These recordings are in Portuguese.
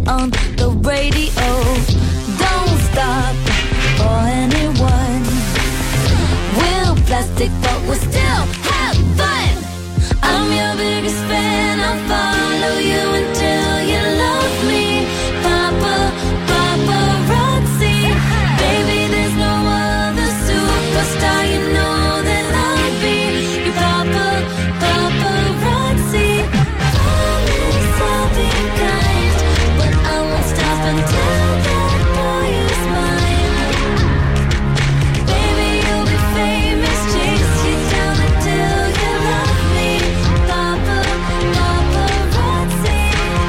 on the radio. Don't stop for anyone. We'll plastic, but we'll still have fun. I'm your biggest fan. I'll follow you until you love me. Papa, paparazzi. Baby, there's no other superstar. You know that I'll be your papa, paparazzi. Promise I'll be kind, but I won't stop until that boy is mine. Baby, you'll be famous. Chase you down until you love me. Papa, paparazzi.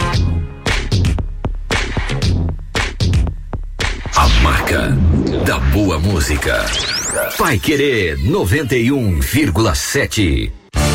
A marca da boa música. Pai Querer 91,7.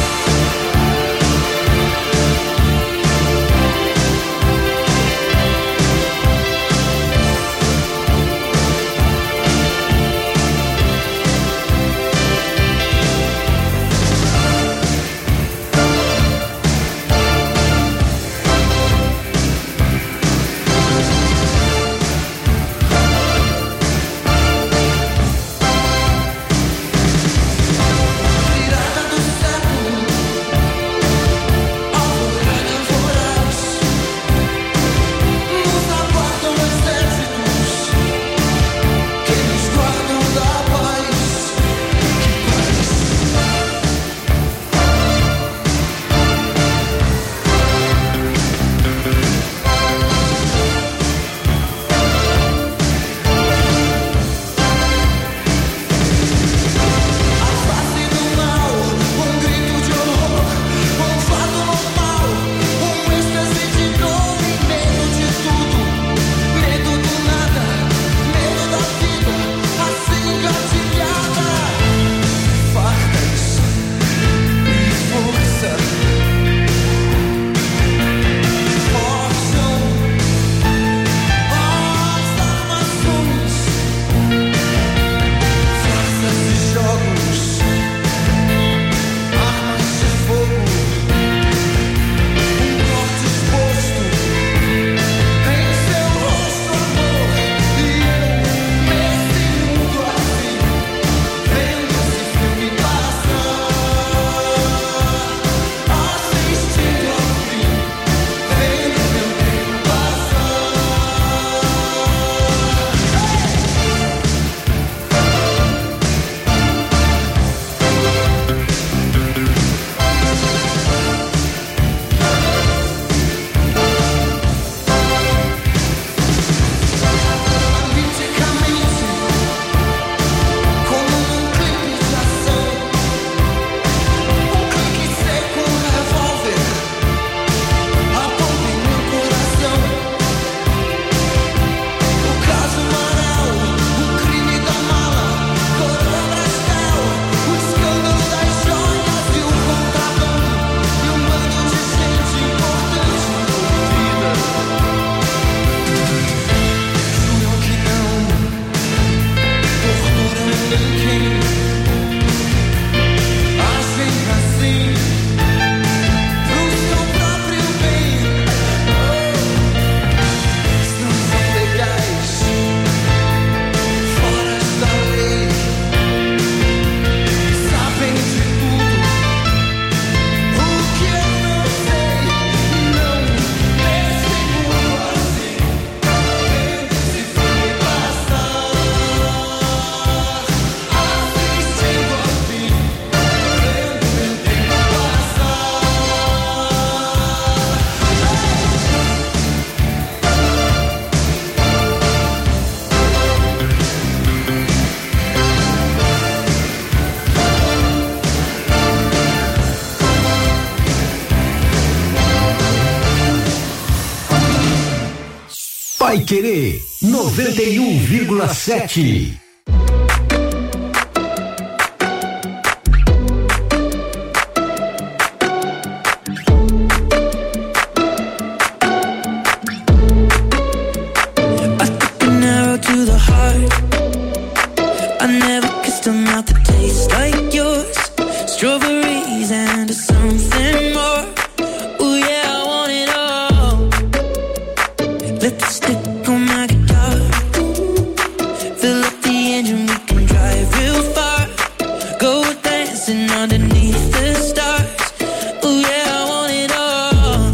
Pai Querer 91,7. Let's put the stick on my guitar. Fill up the engine, we can drive real far. Go dancing underneath the stars. Ooh yeah, I want it all.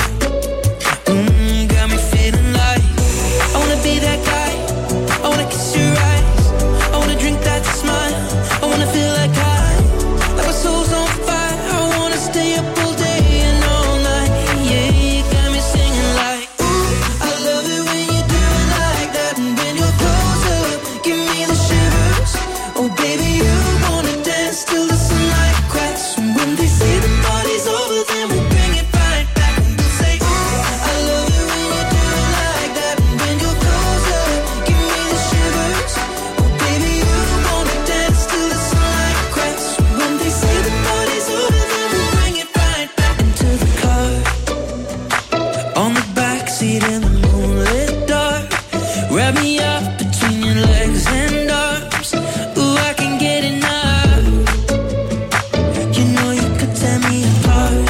Got me feeling like I wanna be that guy. I wanna kiss your eyes. I wanna drink that smile. I wanna feel like like my soul's on fire. I wanna stay up all day and all night. Yeah, you got me singing like, ooh, I love it when you do it like that. And when you're closer, give me the shivers. Oh baby, you wanna dance till the sunlight cracks. And when they say the party's over, then we'll bring it right back. And we'll say, ooh, I love it when you do it like that. And when you're closer, give me the shivers. Oh baby, you wanna dance till the sunlight cracks. And when they say the party's over, then we'll bring it right back into the car. On the backseat in the moonlit dark. Wrap me up between your legs and arms. Ooh, I can get enough. You know you could tear me apart.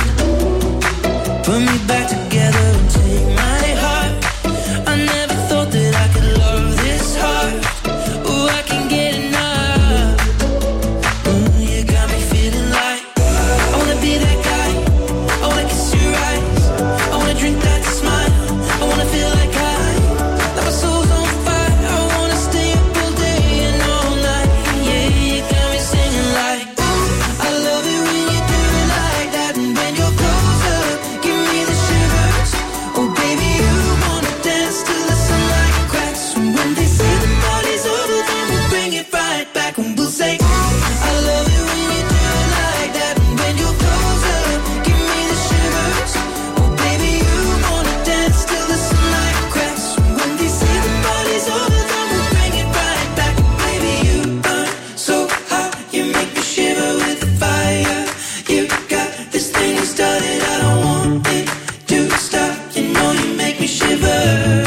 Put me back together and take my heart. I never thought that I could love this hard. Ooh, I can get enough. Ooh, you got me feeling like I wanna be that guy. I wanna kiss your eyes. I wanna drink that smile. I wanna feel like like my soul's on fire. I wanna stay up all day and all night. Yeah, you got me singing like, ooh, I love it when you do it like that. And when you're closer, give me the shivers. Oh baby, you wanna dance till the sunlight cracks. And when they say the party's over, then we'll bring it right back. And we'll say, ooh, I love it when you do it like that. And when you're closer, give me the shivers. Oh baby, you wanna dance till the sunlight cracks. And when they say the party's over, then we'll bring it right back. Baby, you burn so hot, you make me shiver with the fire. You got this thing started, I don't want it to stop. You know you make me shiver.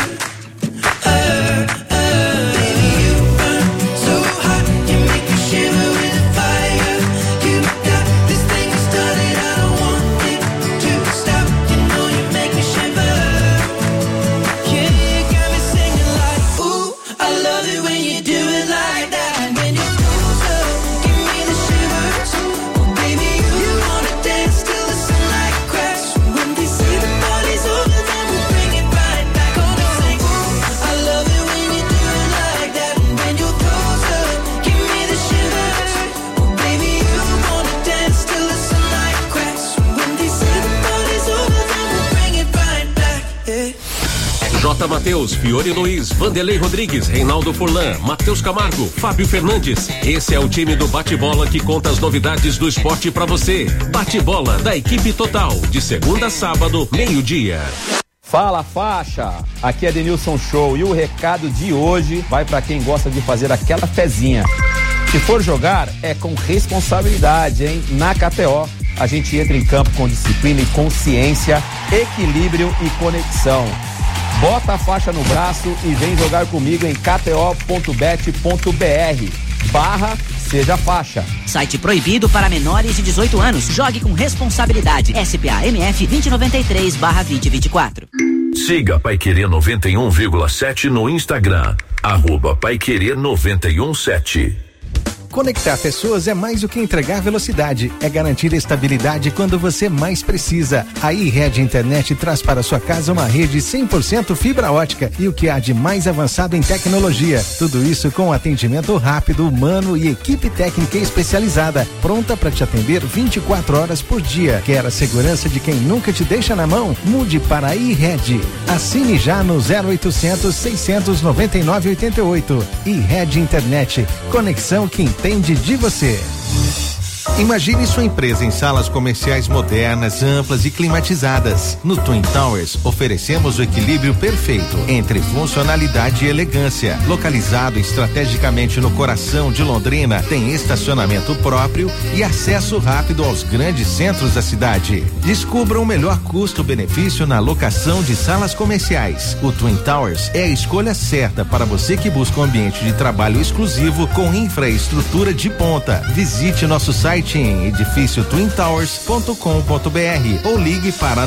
Baby, you burn so hot, you make me shiver with the fire. You got this thing started, I don't want it to stop. You know you make me shiver. Yeah, you got me singing like, ooh, I love it when you do it like that. And when you're closer, give me the shivers. Oh baby, you wanna dance till the sunlight cracks. When they say the party's over, then we'll bring it right back. Gonna say, ooh, I love it when you do it like that. And when you're closer, give me the shivers. Oh baby, you wanna dance till the sunlight cracks. When they say the party's over, then we'll bring it right back. Yeah. J. Matheus, Fiore Luiz, Vanderlei Rodrigues, Reinaldo Furlan, Matheus Camargo, Fábio Fernandes. Esse é o time do Bate-Bola que conta as novidades do esporte pra você. Bate-Bola da equipe total, de segunda a sábado, meio-dia. Fala faixa, aqui é Denilson Show e o recado de hoje vai pra quem gosta de fazer aquela fezinha. Se for jogar, é com responsabilidade, hein? Na KTO, a gente entra em campo com disciplina e consciência, equilíbrio e conexão. Bota a faixa no braço e vem jogar comigo em kto.bet.br/seja faixa. Site proibido para menores de 18 anos. Jogue com responsabilidade. SPA-MF 2093/2024. Siga Paiquerê 91,7 no Instagram. @Paiquerê 917. Conectar pessoas é mais do que entregar velocidade, é garantir estabilidade quando você mais precisa. A iRede Internet traz para sua casa uma rede 100% fibra ótica e o que há de mais avançado em tecnologia. Tudo isso com atendimento rápido, humano e equipe técnica especializada, pronta para te atender 24 horas por dia. Quer a segurança de quem nunca te deixa na mão? Mude para a iRede. Assine já no 0800 699 88. iRede Internet. Conexão que entende de você. Imagine sua empresa em salas comerciais modernas, amplas e climatizadas. No Twin Towers, oferecemos o equilíbrio perfeito entre funcionalidade e elegância. Localizado estrategicamente no coração de Londrina, tem estacionamento próprio e acesso rápido aos grandes centros da cidade. Descubra o melhor custo-benefício na locação de salas comerciais. O Twin Towers é a escolha certa para você que busca um ambiente de trabalho exclusivo com infraestrutura de ponta. Visite nosso site Marketing, edifício twintowers.com.br ou ligue para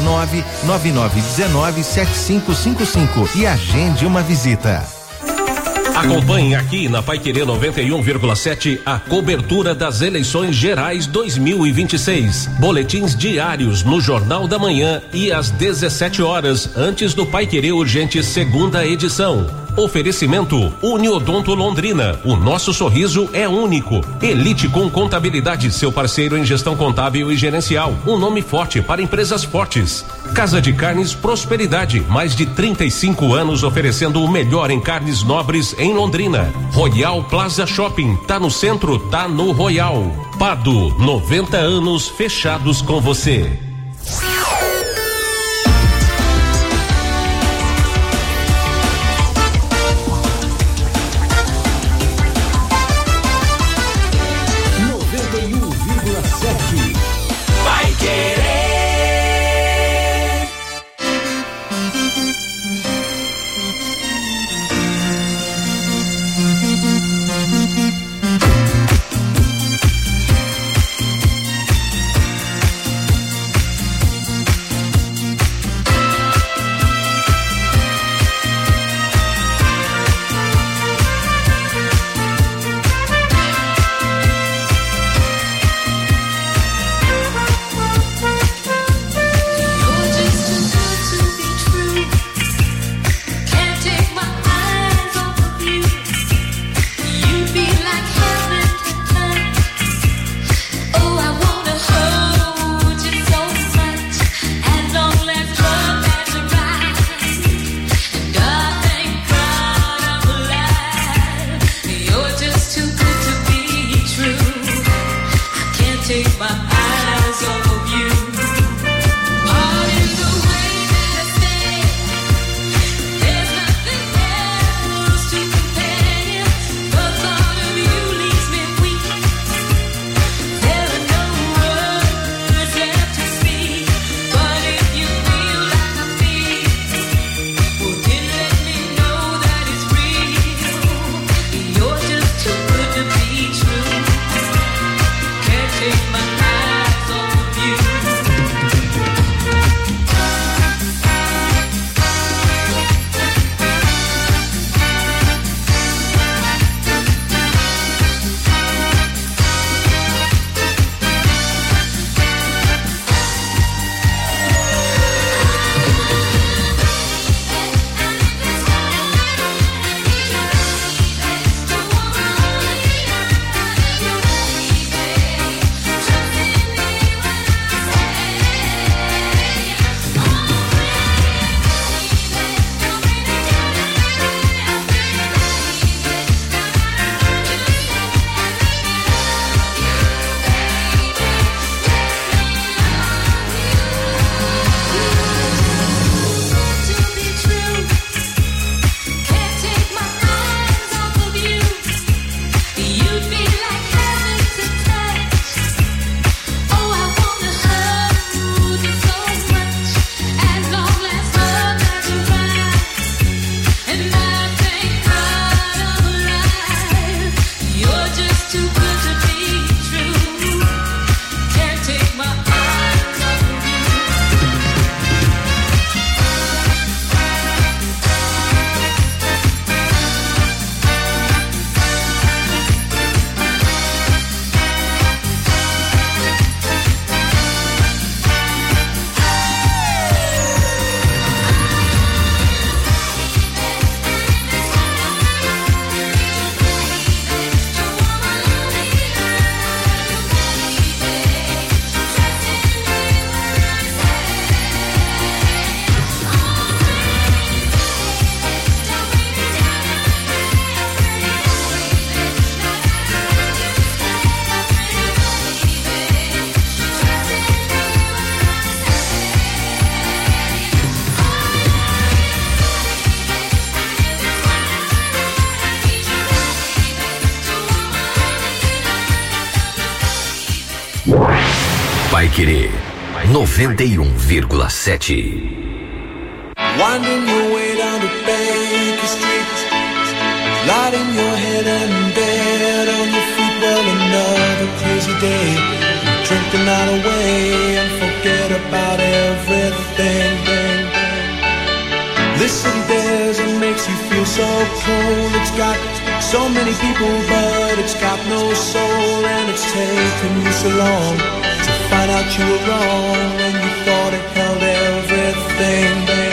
999197555 e agende uma visita. Acompanhe aqui na Paiquerê 91,7 a cobertura das eleições gerais 2026. Boletins diários no Jornal da Manhã e às 17 horas, antes do Paiquerê Urgente segunda edição. Oferecimento Uniodonto Londrina. O nosso sorriso é único. Elite com Contabilidade, seu parceiro em gestão contábil e gerencial. Um nome forte para empresas fortes. Casa de Carnes Prosperidade. Mais de 35 anos oferecendo o melhor em carnes nobres em Londrina. Royal Plaza Shopping. Tá no centro, tá no Royal. Pado, 90 anos fechados com você. Paiquerê 91,7. Winding your way down to Baker Street, lighting your head and bed on your feet. Well, another crazy day. night away and forget about everything. This city desert makes you feel so cold. It's got so many people, but it's got no soul. And it's taken you so long to find out you were wrong when you thought it held everything.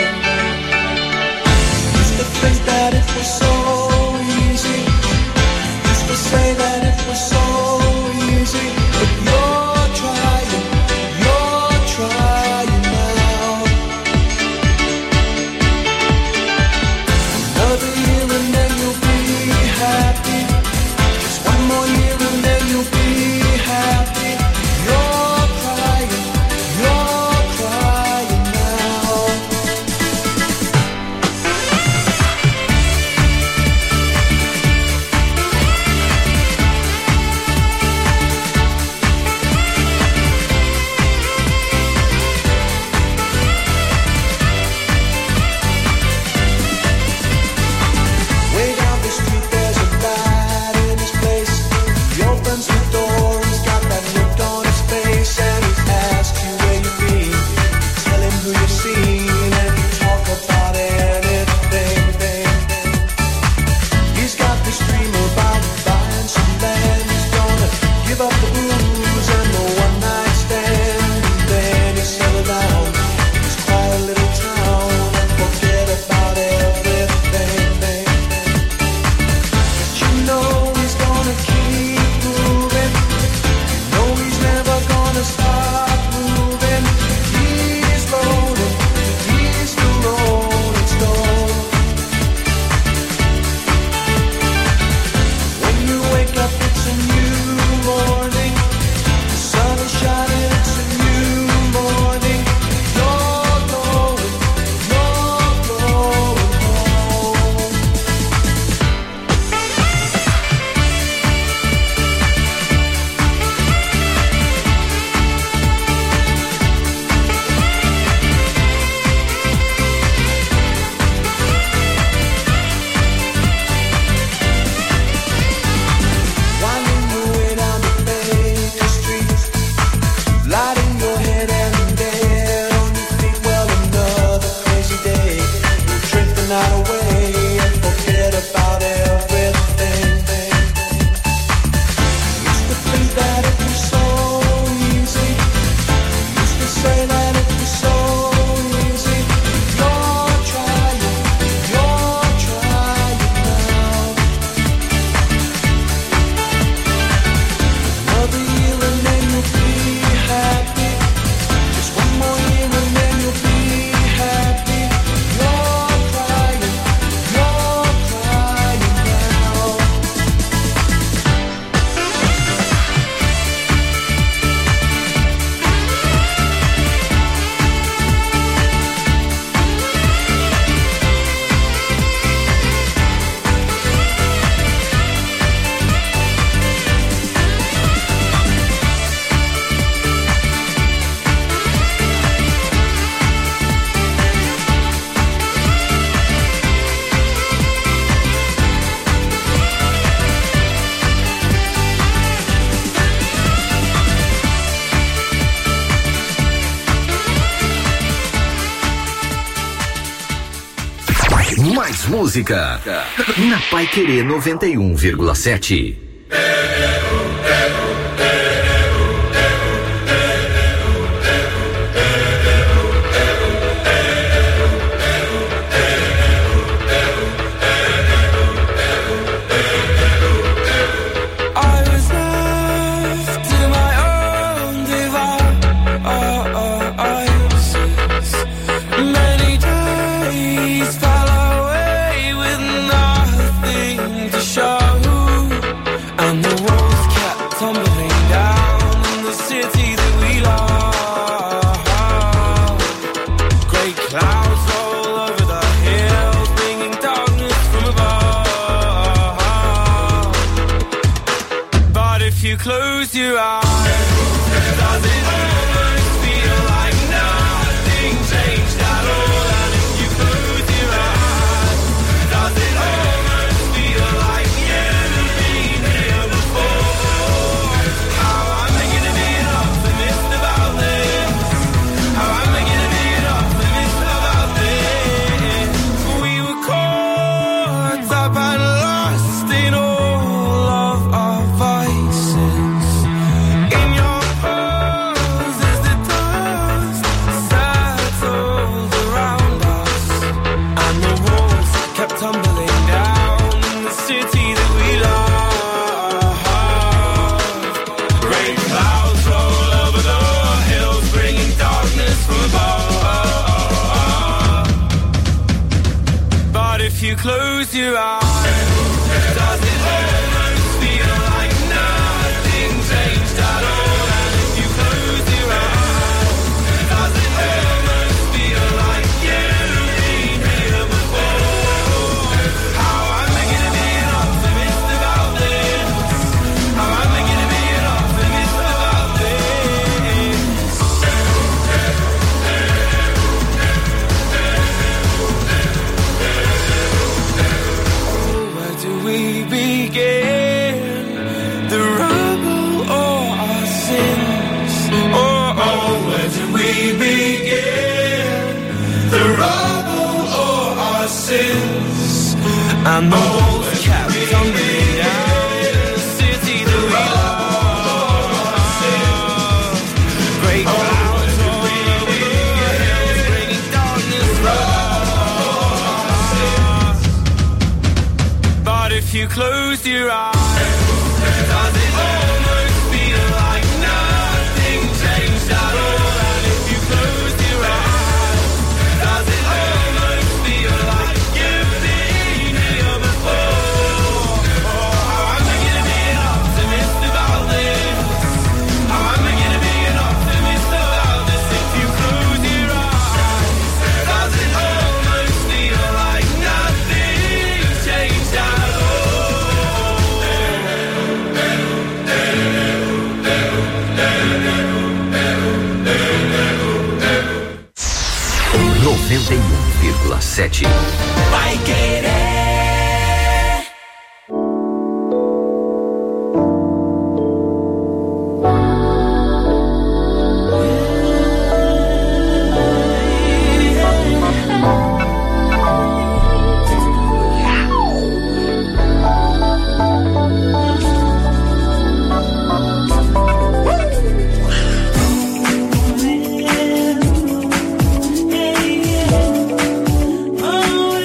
Used to think that it was so easy. Used to say that it was so easy. But you're trying now. Another year and then you'll be happy. Just one more year and then you'll be happy. You're crying now. Way down the street there's a lad in his place. He opens the door, he's got that look on his face, and he asks you where you've been. Tell him who you've seen, and you talk about anything. He's got this dream about buying some land. He's gonna give up the booze and the one night stand, and then he'll settle down in his quiet little town and forget about everything. You know he's gonna keep moving. You know he's never gonna stop moving. He's rolling, he's the rolling stone. When you wake up, it's a new morning. The sun is shining, it's a new morning. You're going home. Winding your way down the Baker Street, lighting your head and dead on your feet. Well, another crazy day. You'll drink the night away and forget about everything. Used to think that it was so easy. Used to say that it was so easy. You're trying now. Another year and then you'll be happy. Just one more year and then you'll be happy. You're crying now. Mais música na Paiquerê 91,7. I was left to my own devices. Many days fell away with nothing to show, and the walls kept tumbling down in the city that we love. Great clouds roll over the hills, bringing darkness from above. But if you close your eyes, does it almost feel like nothing changed at all? And if you close your eyes, does it almost feel like you never been here before? How I'm thinking of being optimist you close your eyes, does it almost feel like nothing changed at all? And if you close your eyes, does it almost feel like you've been here before? How I'm making to be an optimist about this. How I'm making to be an optimist about this. Where do we begin? The rubble or our sins? Where do we begin? The rubble or our sins? And the walls kept tumbling down, the city that we love. Great clouds all over the hills, bringing darkness from. But if you close your eyes, does it almost feel like nothing changed at all? And if you close your eyes, does it almost feel like you've been here before? How I'm making to be an optimist about this. How I'm making to be an optimist about this. If you close your eyes, does it almost feel like nothing changed at all? 91,7. Vai querer. Oh,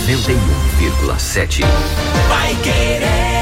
91,7. Vai querer.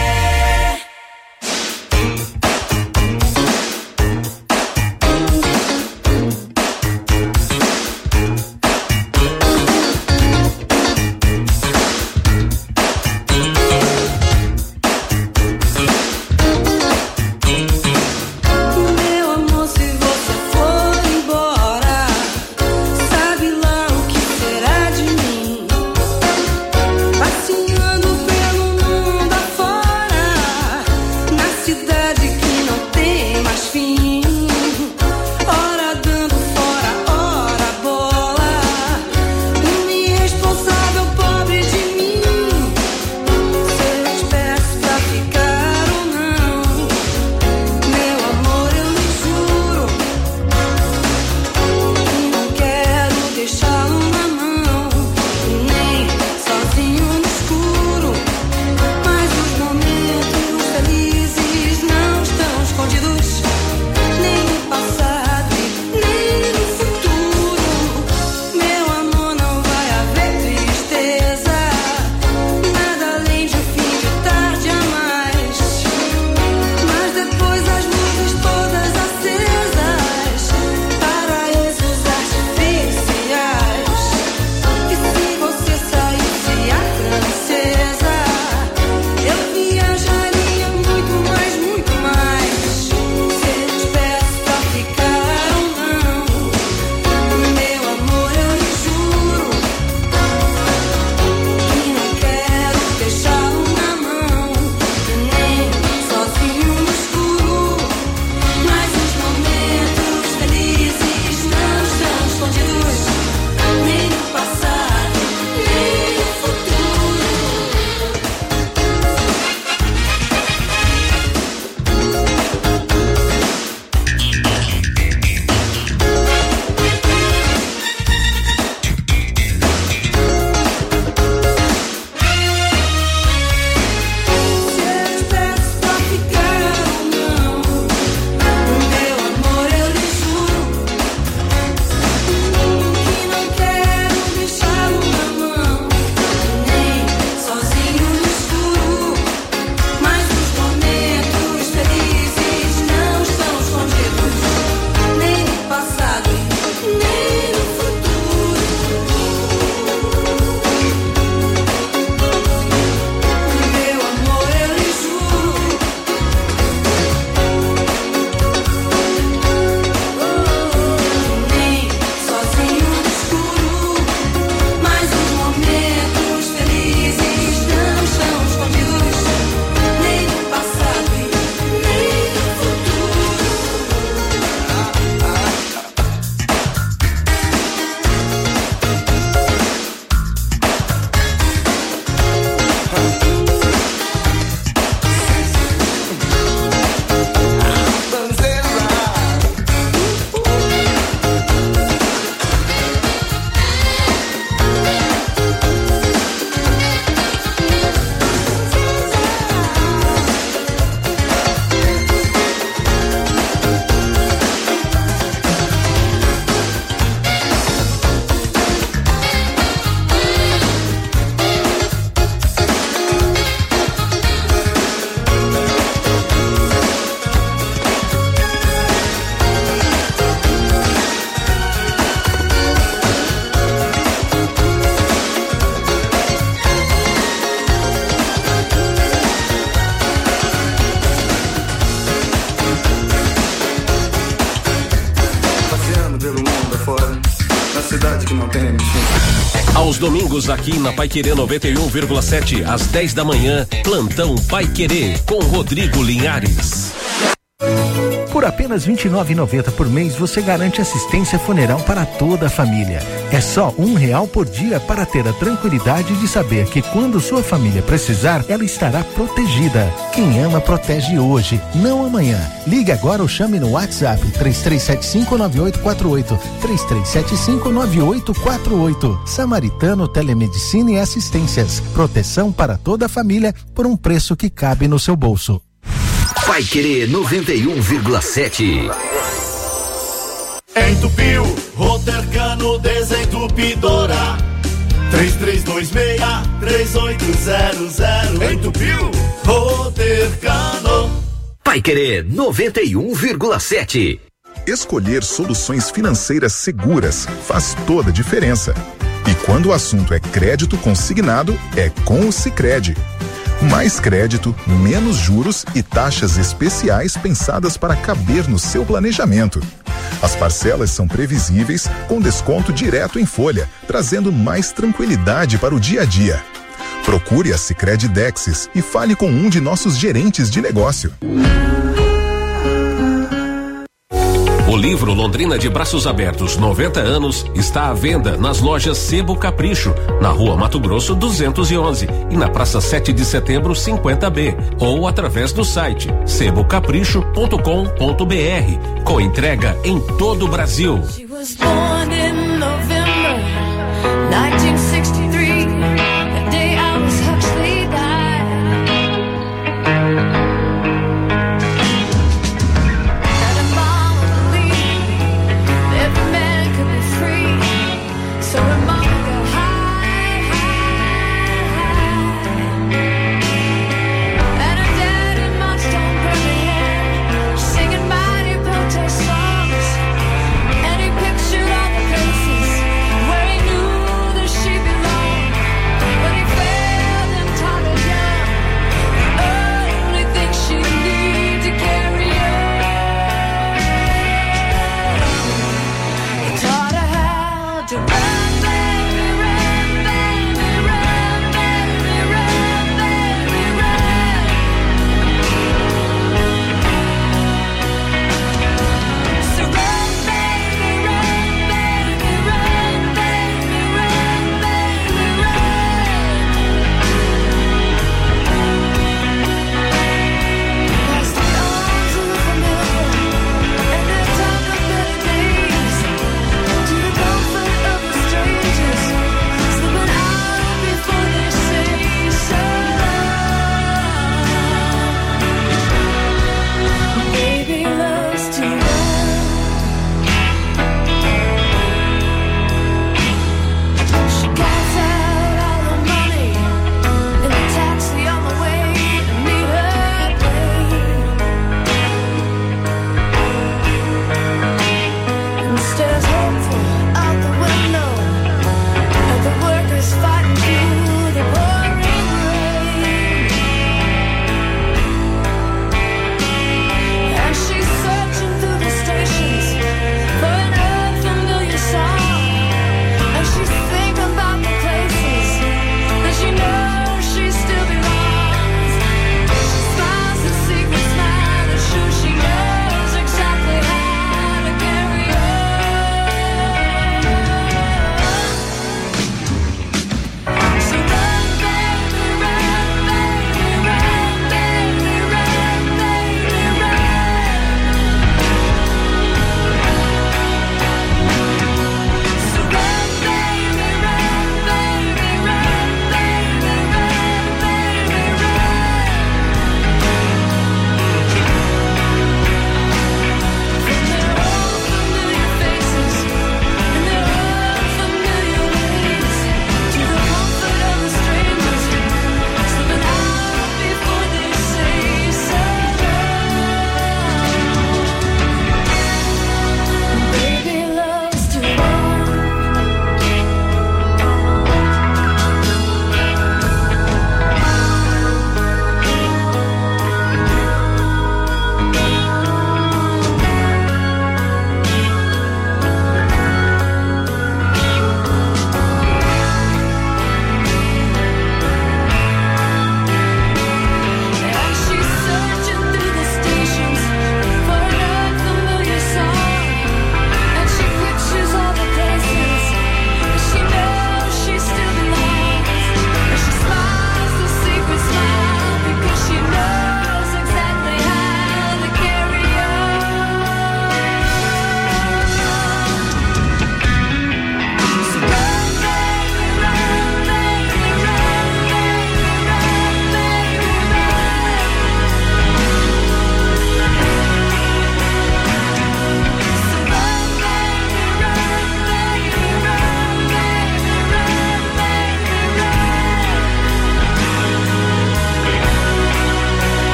Aos domingos aqui na Paiquerê 91,7 às 10 da manhã, plantão Paiquerê com Rodrigo Linhares. Por apenas R$ 29,90 por mês, você garante assistência funeral para toda a família. É só R$1 por dia para ter a tranquilidade de saber que quando sua família precisar, ela estará protegida. Quem ama, protege hoje, não amanhã. Ligue agora ou chame no WhatsApp 3375-9848. 3375-9848. Samaritano Telemedicina e Assistências. Proteção para toda a família por um preço que cabe no seu bolso. Paiquerê 91,7. Entupiu, Rotercano desentupidora. 3326-3800. Entupiu, Rotercano. Paiquerê 91,7. Escolher soluções financeiras seguras faz toda a diferença. E quando o assunto é crédito consignado, é com o Sicredi. Mais crédito, menos juros e taxas especiais pensadas para caber no seu planejamento. As parcelas são previsíveis, com desconto direto em folha, trazendo mais tranquilidade para o dia a dia. Procure a Sicredi Dexis e fale com um de nossos gerentes de negócio. O livro Londrina de Braços Abertos 90 anos está à venda nas lojas Sebo Capricho, na Rua Mato Grosso 211 e na Praça 7 de Setembro 50B, ou através do site sebocapricho.com.br, com entrega em todo o Brasil. She was born in November 1963, the day Aldous Huxley died. Singing mighty protest songs, and he pictured all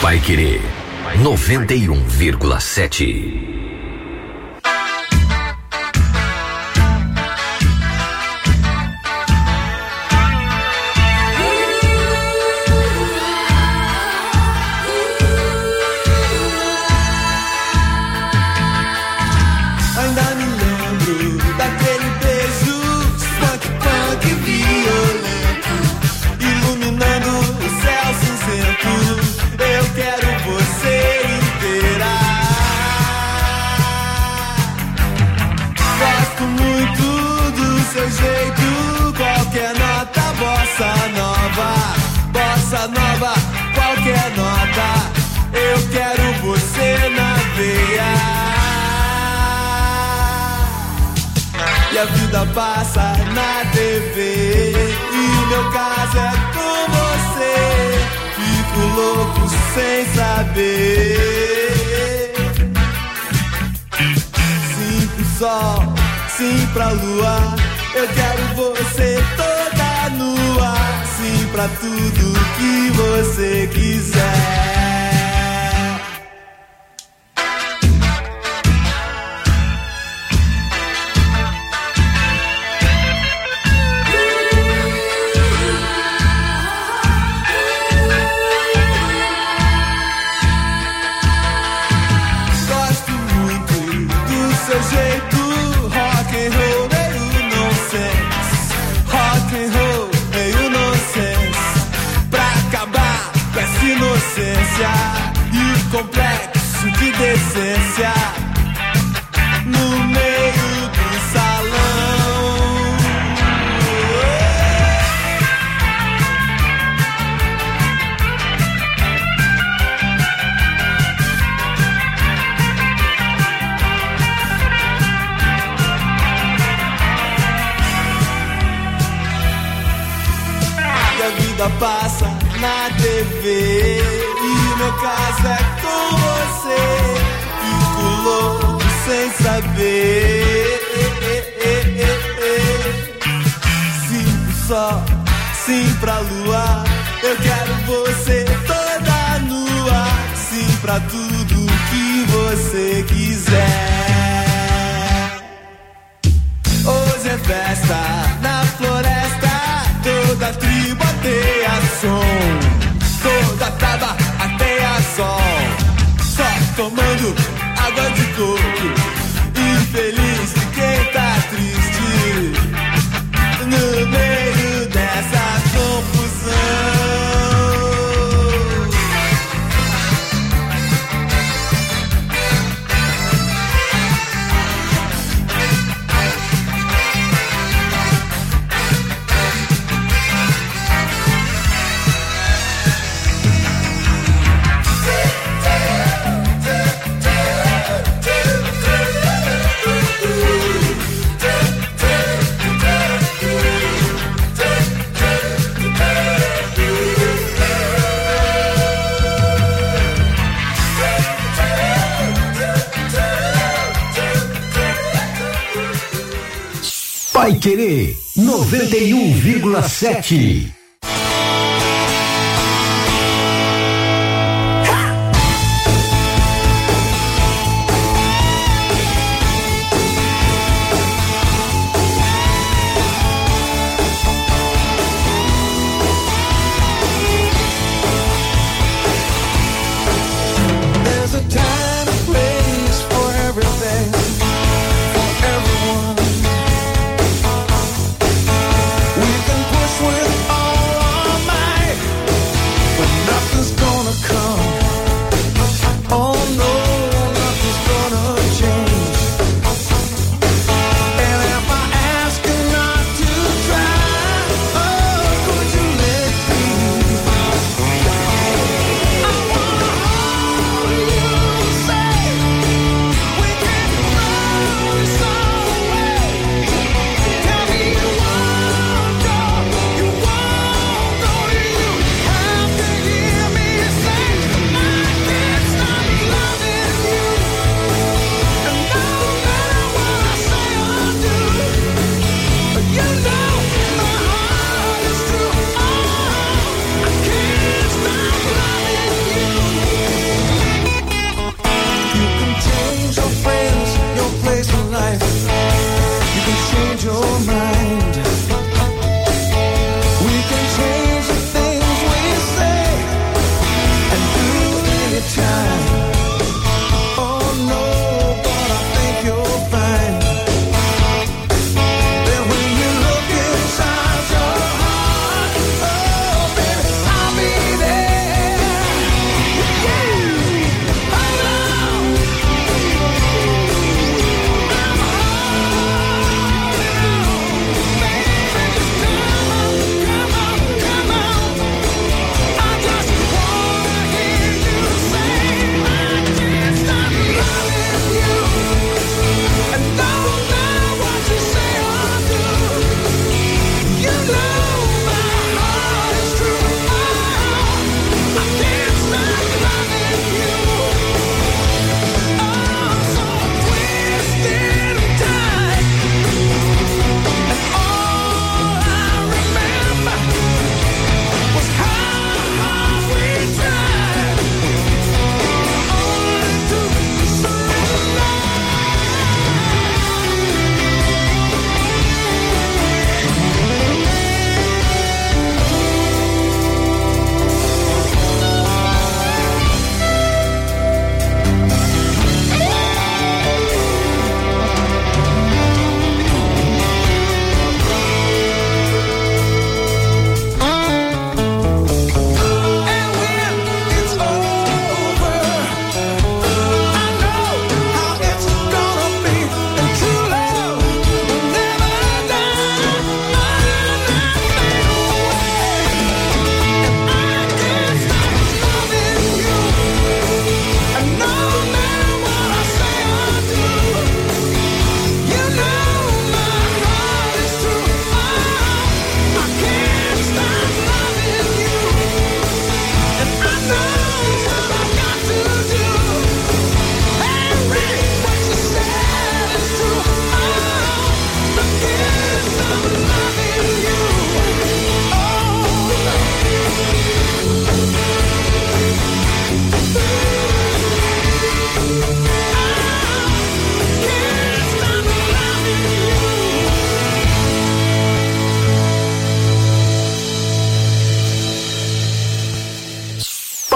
Paiquerê 91,7. Bossa nova, qualquer nota, eu quero você na veia. E a vida passa na TV, e meu caso é com você. Fico louco sem saber. Sim pro sol, sim pra lua, eu quero você toda nua. Sim pra tudo que você quiser. Gosto muito do seu jeito, rock and roll meio nonsense, rock and roll meio nonsense, pra acabar com essa inocência e o complexo de decência no meio do salão. E a vida passa na TV, e meu caso é com você. Fico louco sem saber. Sim pro sol, sim pra lua, eu quero você toda nua. Sim pra tudo que você quiser. Hoje é festa na floresta, toda tribo ateia som, toda taba ateia sol, só tomando água de coco, infeliz de quem tá triste no meio dessa confusão. Paiquerê 91,7. There's a time and place for everything, for everyone. We can push with all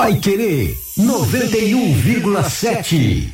Paiquerê 91,7.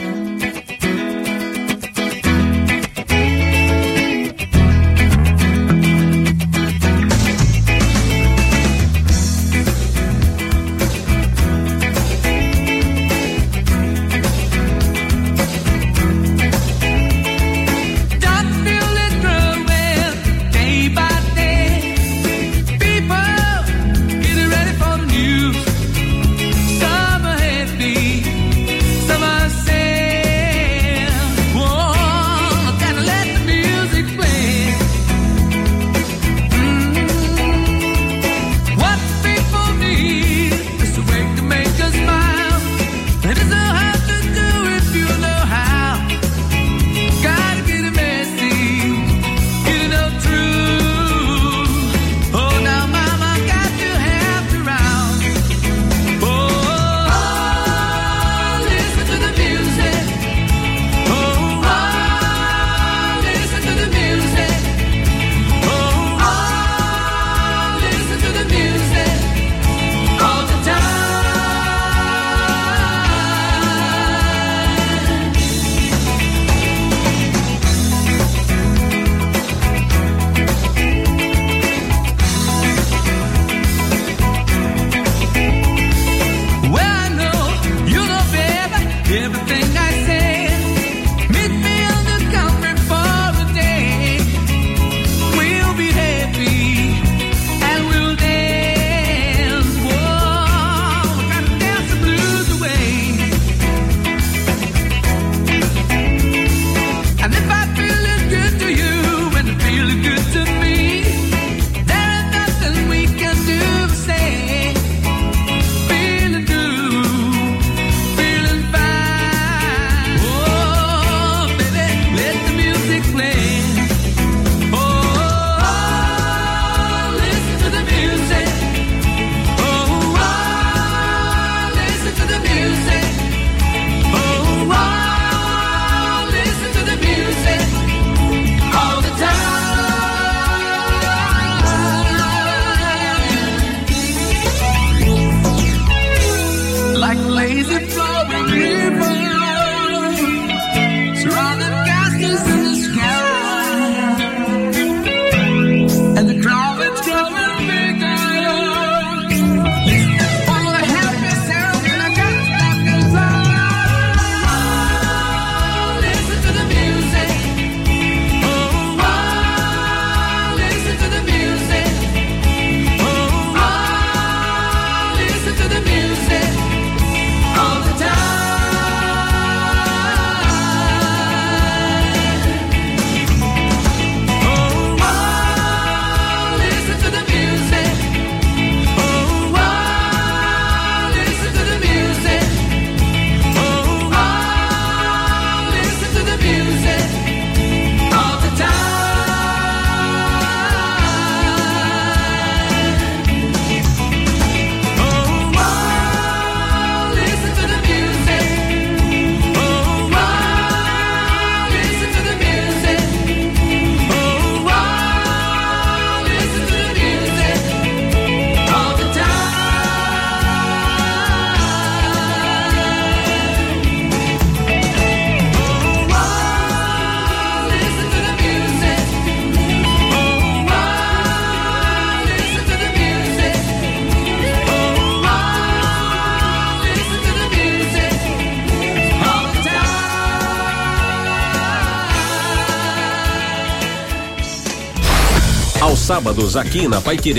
Aos sábados, aqui na Paiquerê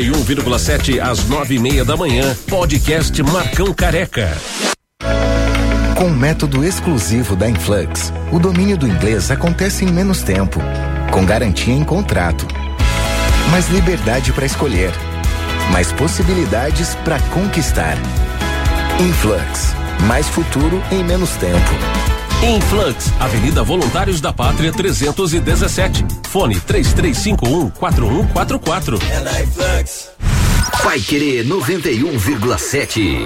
91,7 às 9:30 da manhã, podcast Marcão Careca. Com o método exclusivo da Influx, o domínio do inglês acontece em menos tempo, com garantia em contrato. Mais liberdade para escolher, mais possibilidades para conquistar. Influx, mais futuro em menos tempo. Influx, Avenida Voluntários da Pátria 317. Fone 3351-4144. É na Influx. Paiquerê 91,7.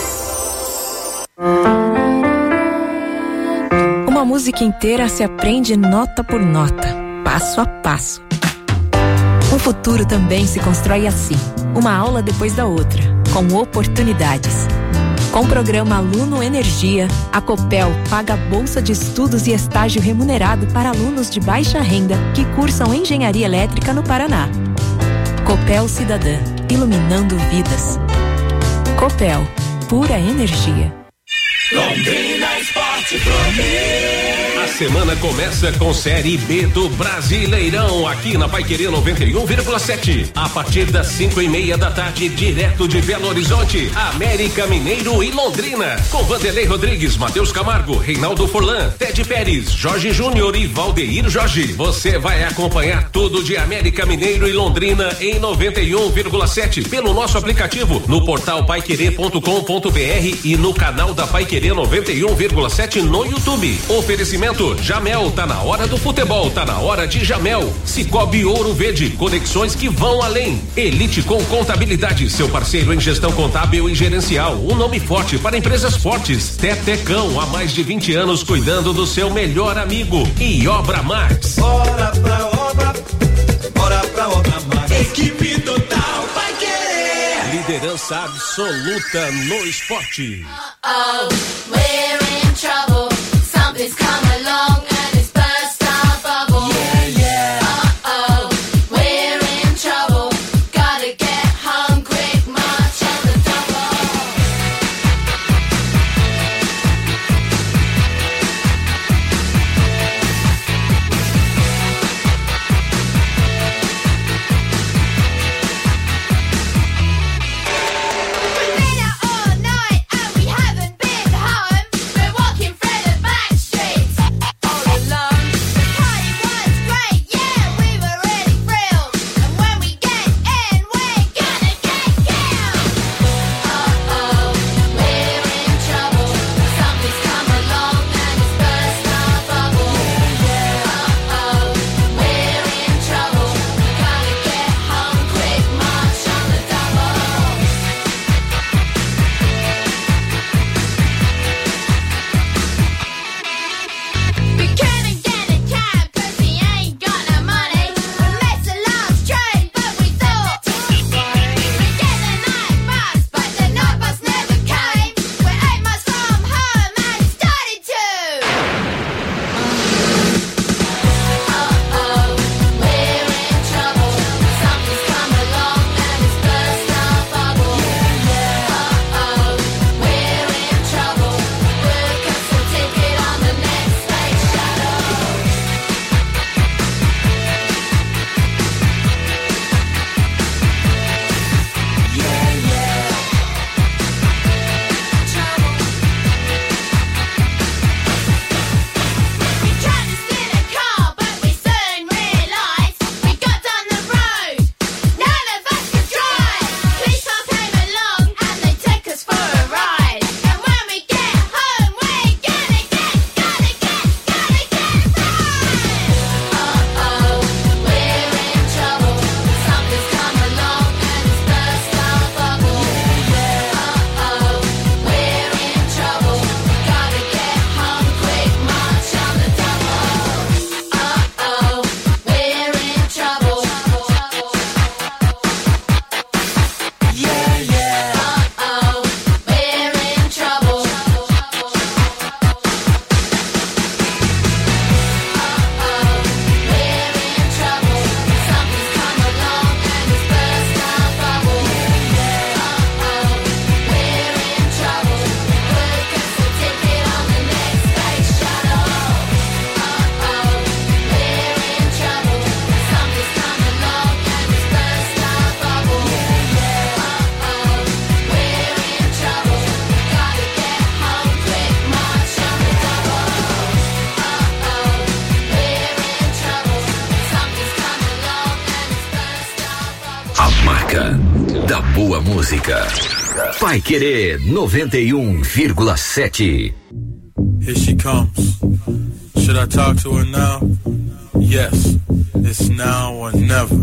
Uma música inteira se aprende nota por nota, passo a passo. Um futuro também se constrói assim, uma aula depois da outra, com oportunidades. Com o programa Aluno Energia, a Copel paga bolsa de estudos e estágio remunerado para alunos de baixa renda que cursam engenharia elétrica no Paraná. Copel Cidadã, iluminando vidas. Copel, pura energia. Londrina Esporte Clube. A semana começa com Série B do Brasileirão, aqui na Paiquerê 91,7. A partir das 5:30 da tarde, direto de Belo Horizonte, América Mineiro e Londrina. Com Vanderlei Rodrigues, Matheus Camargo, Reinaldo Furlan, Ted Pérez, Jorge Júnior e Valdeir Jorge. Você vai acompanhar tudo de América Mineiro e Londrina em 91,7 pelo nosso aplicativo, no portal paiquerê.com.br e no canal da Paiquerê 91,7 no YouTube. Oferecimento Jamel, tá na hora do futebol, tá na hora de Jamel. Cicobi Ouro Verde, conexões que vão além. Elite com Contabilidade, seu parceiro em gestão contábil e gerencial, um nome forte para empresas fortes. Tetecão, há mais de 20 anos cuidando do seu melhor amigo. E Obra Max. Bora pra obra, bora pra Obra Max. Equipe total vai querer. Liderança absoluta no esporte. Oh, we're in trouble. Something's come along and it's burst our bubble. Yeah. Uh-oh, we're in trouble. Gotta get home quick, march on the Da boa música. Paiquerê 91,7. Here she comes. Should I talk to her now? Yes, it's now or never.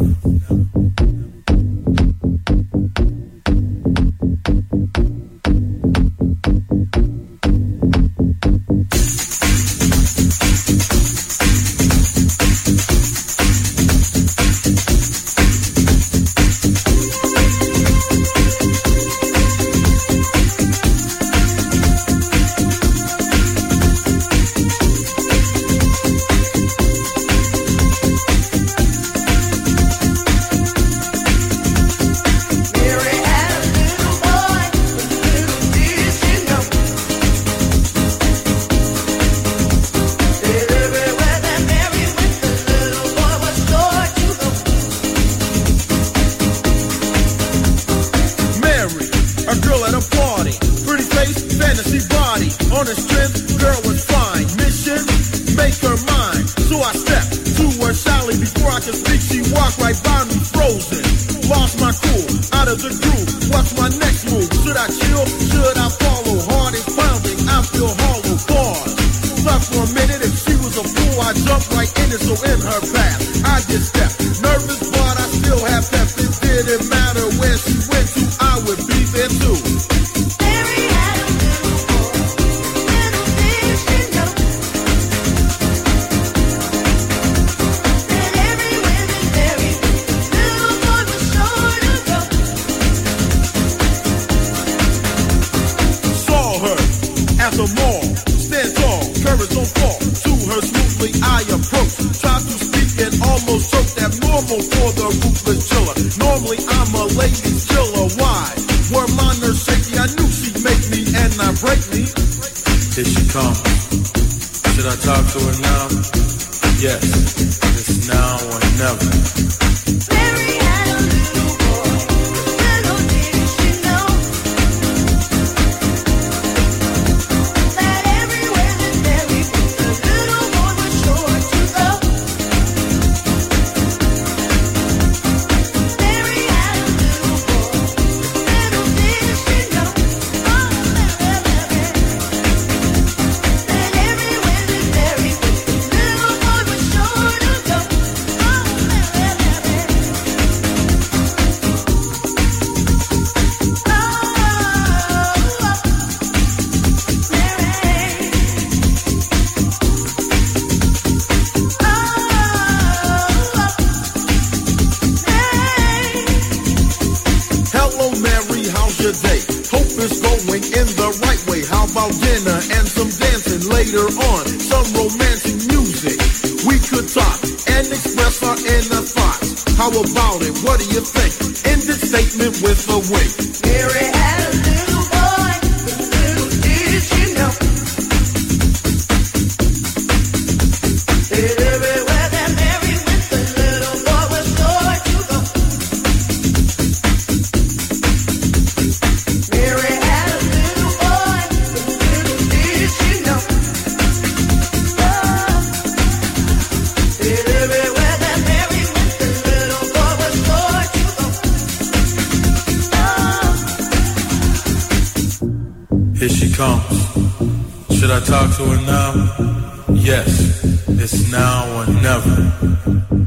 face, fantasy body. On her strength, girl was fine. Mission, make her mine. So I stepped to her shyly. Before I could speak, she walked right by me, frozen. Lost my cool, out of the groove. What's my next move? Should I chill? Should I follow? Heart is pounding, I feel hollow. Pause. Stuck for a minute. If she was a fool, I jumped right in it. So in her path, I just stepped. Nervous, but I still have pep. It didn't matter where she went to, I would be there too. The mall, stand tall, courage don't fall. To her smoothly I approach, try to speak and almost choke. Abnormal for the ruthless chiller. Normally I'm a lady's chiller. Why? Were my nerves shaky? I knew she'd make me and not break me. Here she comes. Should I talk to her now? Yes, it's now or never. Later on, some romantic music. We could talk and express our inner thoughts. How about it? What do you think? End the statement with a wink. Mary had a little boy, but little did she know. That everywhere that Mary went, the little boy was sure to go. Mary had a little boy, but little did she know. Here she comes. Should I talk to her now? Yes, it's now or never.